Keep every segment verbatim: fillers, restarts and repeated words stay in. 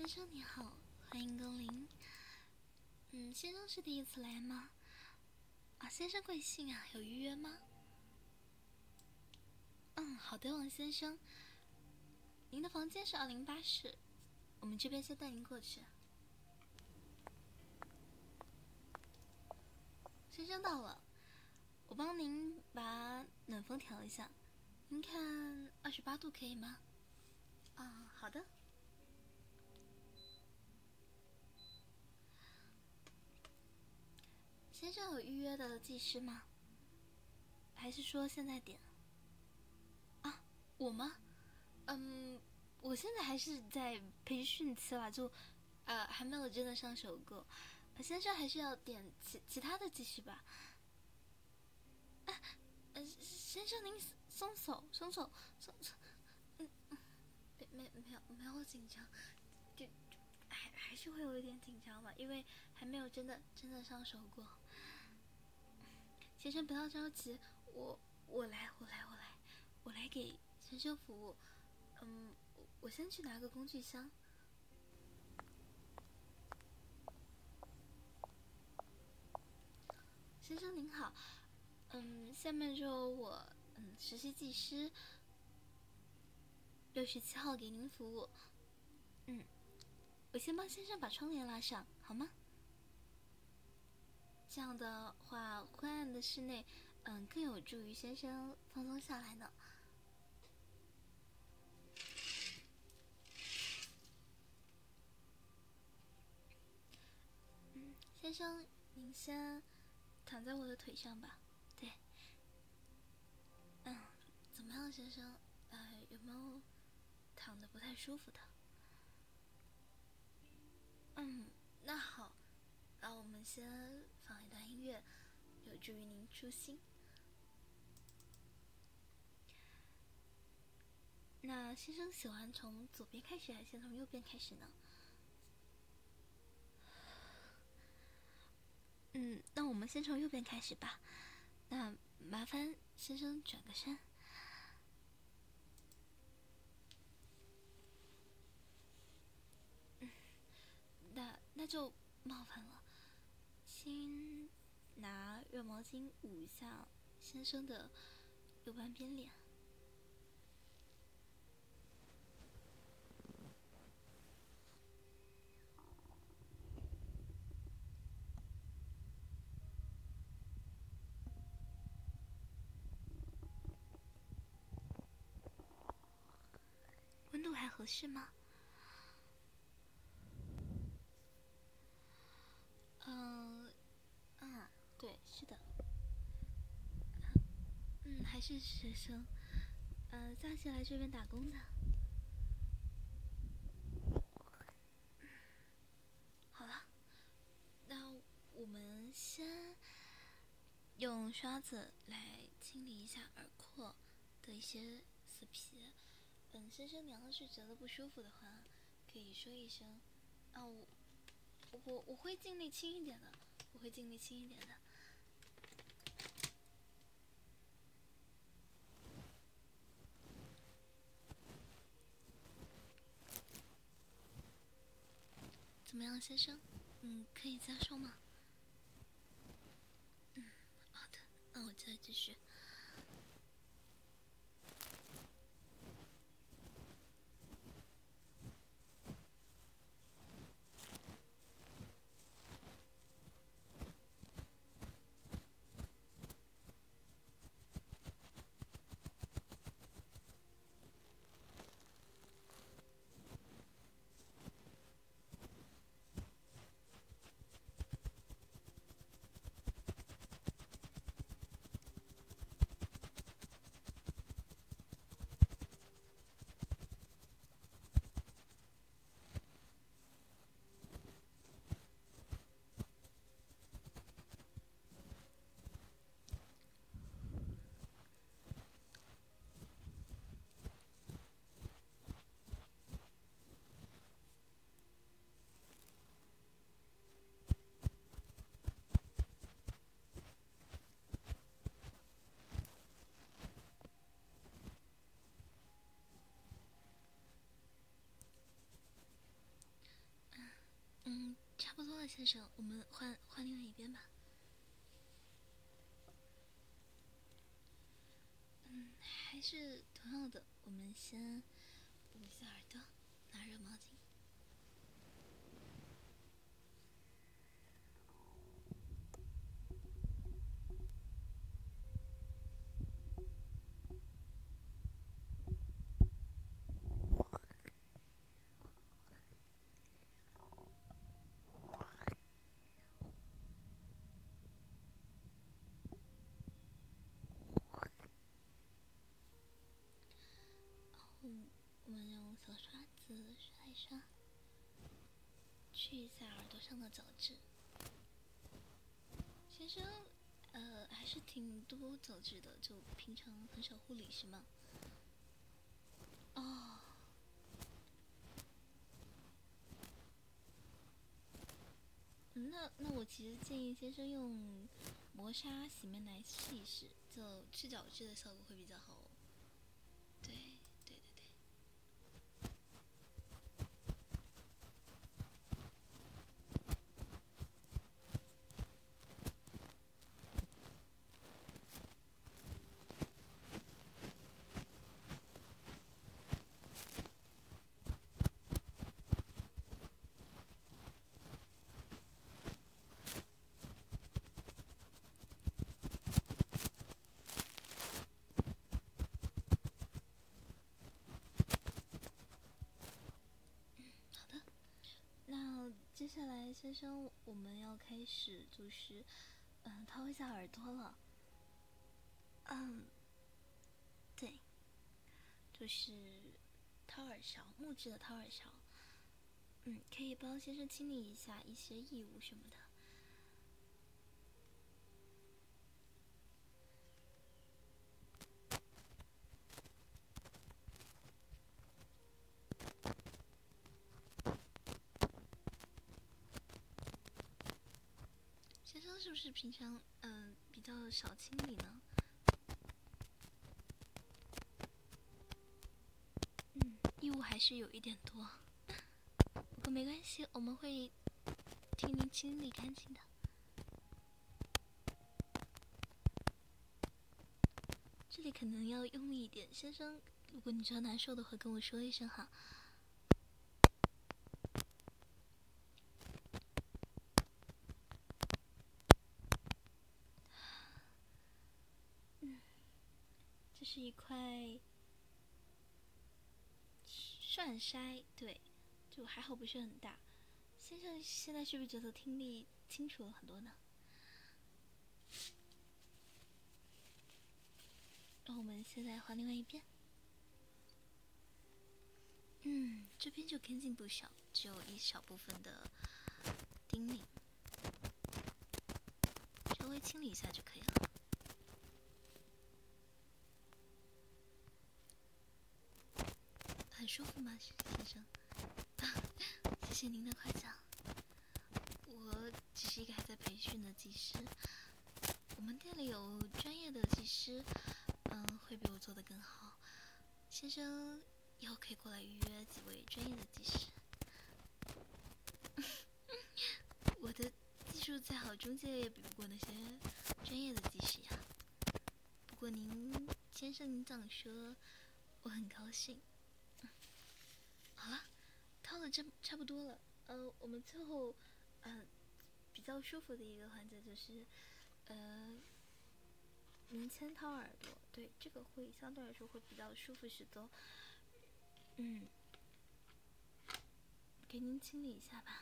生你好，欢迎光临。嗯，先生是第一次来吗？啊，先生贵姓啊？有预约吗？嗯，好的，王先生。您的房间是二零八室，我们这边先带您过去。先生到了，我帮您把暖风调一下。您看二十八度可以吗？啊，好的。先生有预约的技师吗？还是说现在点？啊，我吗？嗯，我现在还是在培训期啦，就呃还没有真的上手过。呃先生还是要点其其他的技师吧。啊，呃，先生您松手，松手，松手。嗯嗯，没没没有没有紧张，就就还还是会有一点紧张吧，因为还没有真的真的上手过。先生不要着急，我我来我来我来我来给先生服务。嗯，我先去拿个工具箱。先生您好，嗯，下面就我嗯实习技师六十七号给您服务。嗯，我先帮先生把窗帘拉上，好吗？这样的话，昏暗的室内，嗯，更有助于先生放松下来呢。嗯，先生，您先躺在我的腿上吧。对。嗯，怎么样，先生？呃，有没有躺得不太舒服的？嗯，那好，那我们先放一段音乐，有助于您舒心。那先生喜欢从左边开始，还是先从右边开始呢？嗯，那我们先从右边开始吧。那麻烦先生转个身。嗯，那那就冒犯了。先拿热毛巾捂一下先生的右半边脸。温度还合适吗？嗯嗯，对，是的。嗯，还是学生，呃，假期来这边打工的。好了，那我们先用刷子来清理一下耳廓的一些死皮。嗯，先生，你要是觉得不舒服的话，可以说一声。啊，我我我会尽力轻一点的，我会尽力轻一点的。怎么样，先生？嗯，可以接受吗？嗯，好的，那我再继续。 先生，我们换换另外一边吧。嗯，还是同样的，我们先捂一下耳朵，拿热毛巾。嗯，我们用小刷子刷一刷，去一下耳朵上的角质。先生，呃，还是挺多角质的，就平常很少护理是吗？哦，那那我其实建议先生用磨砂洗面奶试一试，就去角质的效果会比较好哦。对对对对。好的，那接下来先生我们要开始就是嗯掏一下耳朵了。嗯，对，就是掏耳勺，木质的掏耳勺。嗯，可以帮先生清理一下一些异物什么的。先生是不是平常嗯、呃、比较少清理呢？嗯，异物还是有一点多，不过没关系，我们会替您清理干净的。这里可能要用力一点，先生，如果你觉得难受的话，跟我说一声哈。嗯，这是一块涮筛，对，就还好不是很大。先生现在是不是觉得听力清楚了很多呢？那我们现在换另外一边。嗯，这边就干净不少，只有一小部分的叮咛，稍微清理一下就可以了。很舒服吗，先生？谢谢您的夸奖。我只是一个还在培训的技师，我们店里有专业的技师，嗯，会比我做得更好。先生以后可以过来预约几位专业的技师。我的技术再好，中介也比不过那些专业的技师呀。不过您先生您这样说，我很高兴。好了，掏了这差不多了。呃，我们最后，呃，比较舒服的一个环节就是，呃，您先掏耳朵，对，这个会相对来说会比较舒服许多。嗯，给您清理一下吧。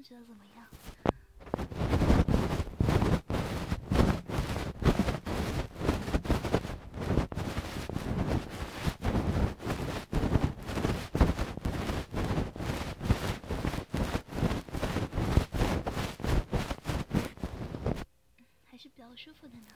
觉得怎么样？还是比较舒服的呢。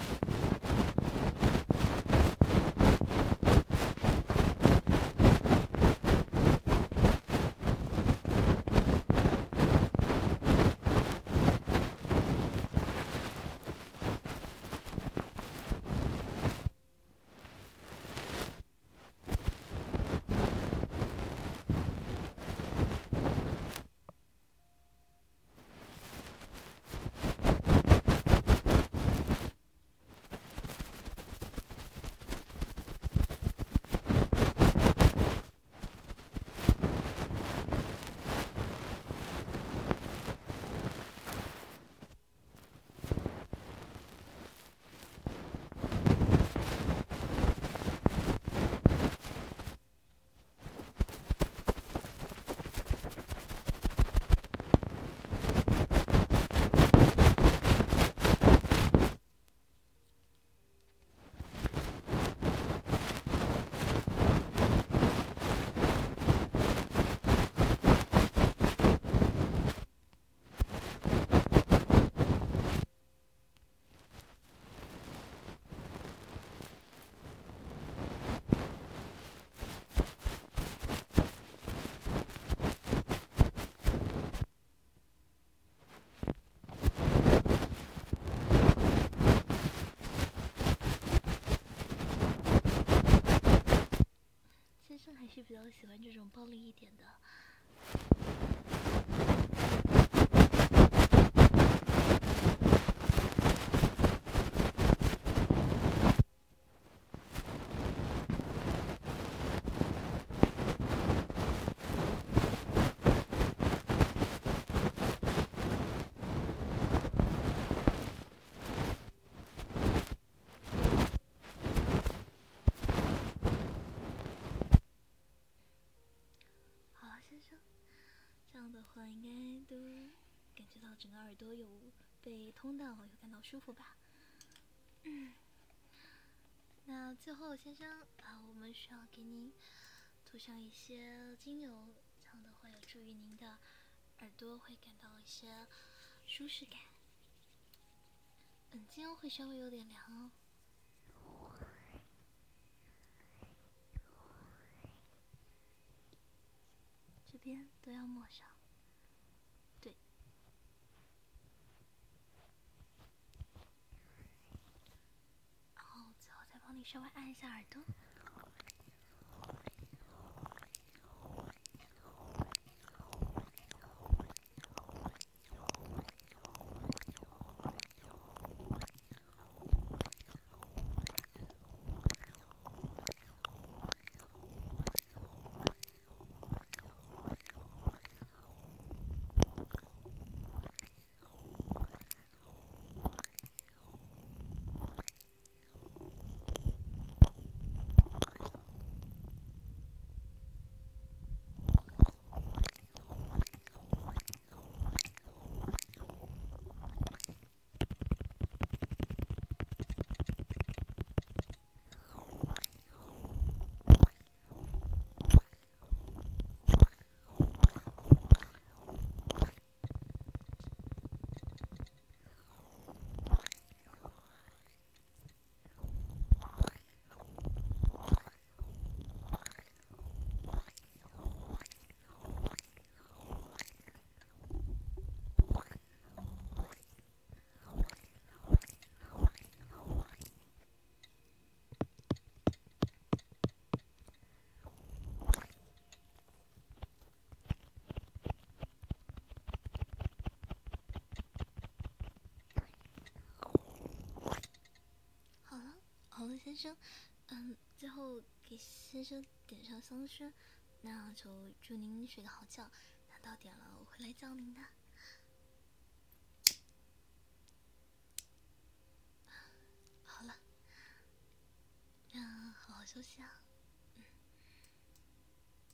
先生还是比较喜欢这种暴力一点的。好了，先生，这样的话应该都感觉到整个耳朵有被通到，有感到舒服吧？嗯。那最后，先生啊，我们需要给您涂上一些精油，这样的话有助于您的耳朵会感到一些舒适感。嗯，精油会稍微有点凉哦。这边都要抹上，对。然后最后再帮你稍微按一下耳朵。好了，先生，嗯，最后给先生点上香薰，那就祝您睡个好觉。那到点了，我会来叫您的。好了，那好好休息啊。